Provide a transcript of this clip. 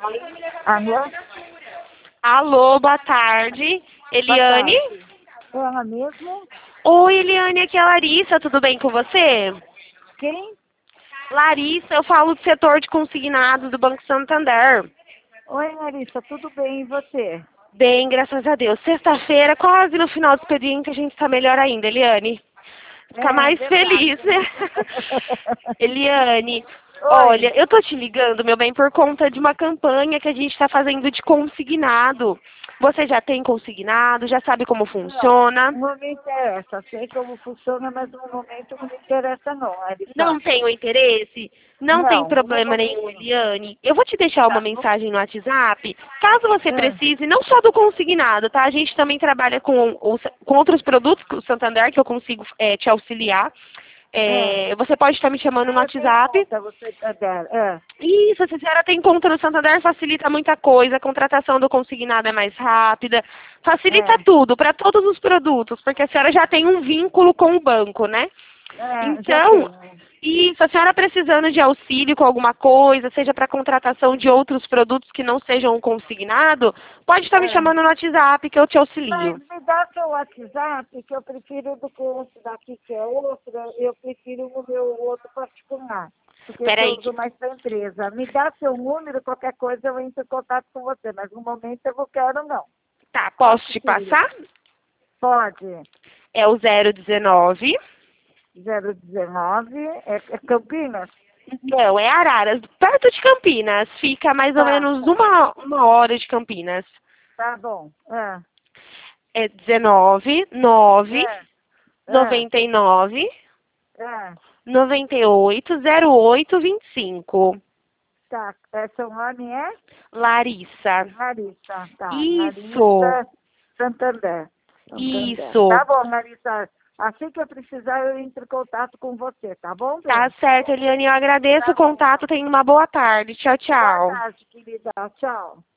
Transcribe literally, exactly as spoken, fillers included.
Alô? Alô, boa tarde. Eliane? Boa tarde. É ela mesmo? Oi, Eliane, aqui é a Larissa, tudo bem com você? Quem? Larissa, eu falo do setor de consignados do Banco Santander. Oi, Larissa, tudo bem e você? Bem, graças a Deus. Sexta-feira, quase no final do expediente, a gente está melhor ainda, Eliane. Fica É, mais verdade. feliz, né? Eliane, Oi. olha, eu tô te ligando, meu bem, por conta de uma campanha que a gente está fazendo de consignado. Você já tem consignado? Já sabe como funciona? Não, não me interessa. Sei como funciona, mas no momento não me interessa não, Larissa. Não tem o interesse? Não tem Não, no problema momento nenhum, não. Eliane. Eu vou te deixar uma Tá bom? mensagem no WhatsApp. Caso você É, precise, não só do consignado, tá? A gente também trabalha com, os- com outros produtos, com o Santander, que eu consigo eh, te auxiliar. é. Eh, você pode estar me chamando no Ah, eu tenho WhatsApp. conta, você tá dela. É, Isso, se a senhora tem conta no Santander, facilita muita coisa. A contratação do consignado é mais rápida. Facilita é. tudo, para todos os produtos, porque a senhora já tem um vínculo com o banco, né? É, já Então, tenho. isso, a senhora precisando de auxílio com alguma coisa, seja para contratação de outros produtos que não sejam um consignado, pode estar me É. chamando no WhatsApp que eu te auxilio. Mas me dá seu WhatsApp, que eu prefiro do que esse daqui, que é outro, eu prefiro o meu outro particular, porque esse eu Peraí, uso que- mais para empresa. Me dá seu número, qualquer coisa eu entro em contato com você, mas no momento eu não quero não. tá, posso Posso, te filha? passar? Pode. É o zero dezenove. zero dezenove, é, é Campinas? Não, é Araras, perto de Campinas. Fica mais ou Tá, menos tá, uma, uma hora de Campinas. tá bom. É, É dezenove, nove, é, é, noventa e nove, é. noventa e oito, zero oito, vinte e cinco. Tá, é, seu nome é? Larissa. Larissa, tá. Isso, Larissa Santander. Santander. isso. Tá bom, Larissa. Assim que eu precisar, eu entro em contato com você, tá bom, Tá bem? certo, Eliane, eu agradeço Tá o bom. contato. Tenha uma boa tarde. Tchau, Boa tchau. tarde, querida. Tchau.